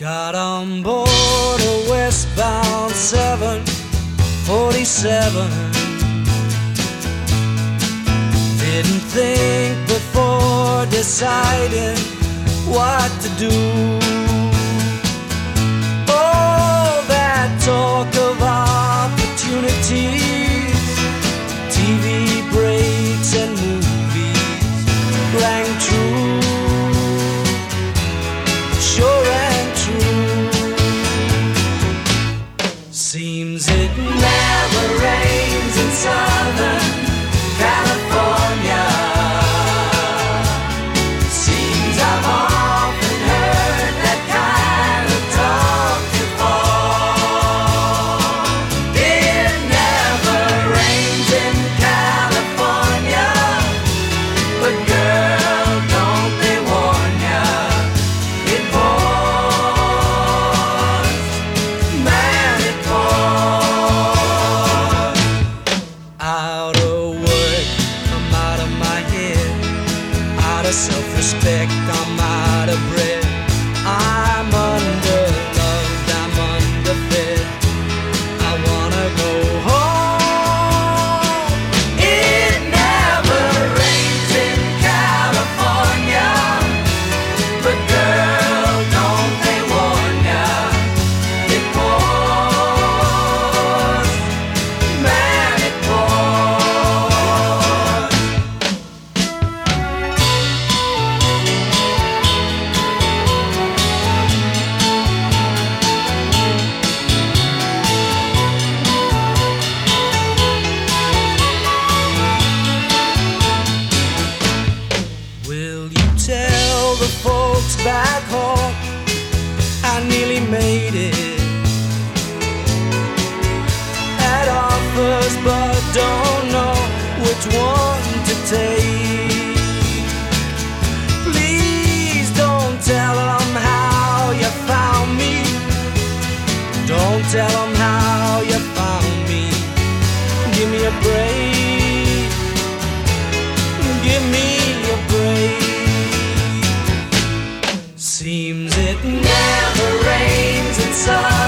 Got on board a westbound 747. Didn't think before deciding what to do. All that talk of opportunities, TV breaks and movies rang true, sure and true. Seems it never rains in Southern California. Seems I've often heard that kind of talk before. It never rains in California, but girl, don't they warn ya, it pours, man, it pours. Out of work, I'm out of my head. Out of self-respect, I'm out of breath. I'm underloved, I'm underfed. I wanna go home. It never rains in California, but girl, don't they warn ya, it pours, man, it pours. Will you tell the folks back home I nearly made it? Had offers but don't know which one to take. Please don't tell them how you found me. Don't tell them how you found me. Give me a break. Give me a break. Seems it never rains in summer.